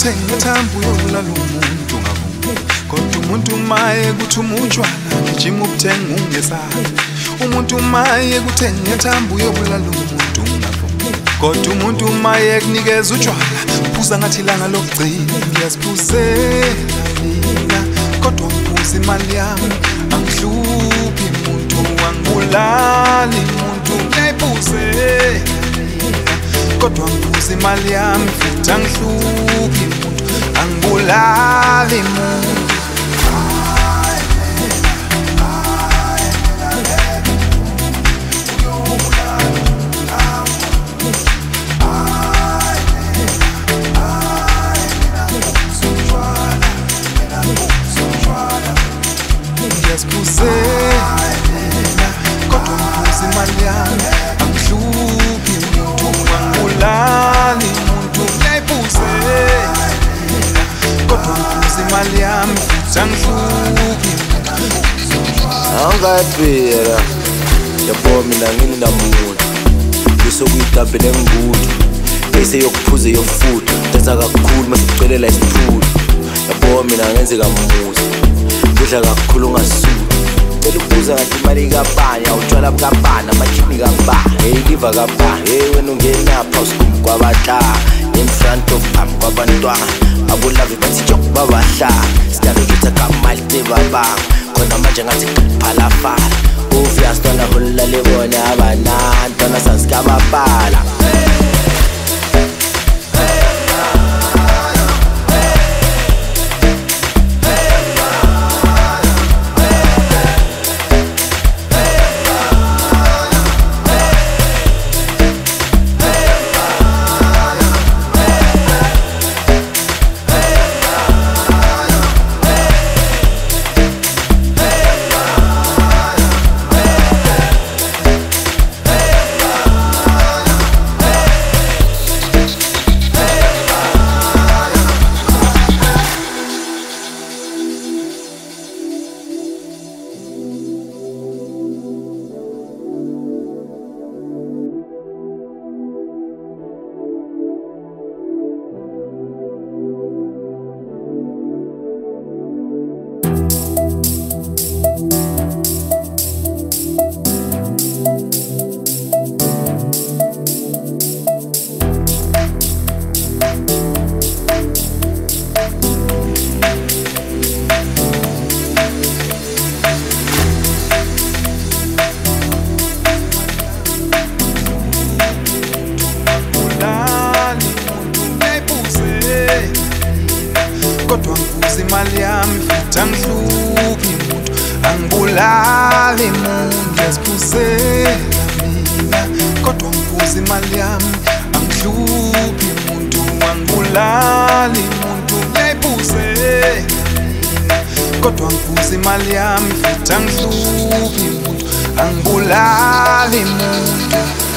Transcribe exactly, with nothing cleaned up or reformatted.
kuthenga thambo uyobulala umuntu ngavumi kodwa umuntu maye kuthi umutshwala gijima ubuthenga ungesali umuntu maye kuthenga thambo uyobulala umuntu ngavumi kodwa umuntu maye kunikeza utshwala uphuza ngathi ilanga lokugcina ngiyasiphuzela mina kodwa ngiphuza imali yami angihluphi umuntu angibulali umuntu ngiyayiphuze kodwa ngiphuza imali yami futhi angihluphi umuntu angibulali umuntu ngiyasiphuzela kodwa ngiphuza imali yami angihluphi umuntu angibulali umuntu ngiyayiphuze kodwa ngiphuza imali yami futhi angihluphi angaphela yabo mina ngini namuntu kusokuyidabele ngudu bese yokuphuza yofuthi ndenza kakhulu masicelela isiphulo yabo mina ngenze kamuzi kudla kakhulu ngasuku cela ukubuza ngathi imali kabani awutshwala kabani amajini kabani hey liva kabani hey wena ungenapha usikhumbu kwabata in front of phambi kwabantwana abulavi bathi jok babahla sidalo kitha kamali tebaba khona manje ngathi phalafala uviyasitwana hulale bona abanantwana sansikababala kodwa ngiphuza imali yami futhi angihluphi umuntu angibulali umuntu ngiyasiphuzela mina kodwa ngiphuza imali yami angihluphi umuntu angibulali umuntu ngiyayiphuze mina kodwa ngiphuza imali yami futhi angihluphi umuntu angibulali umuntu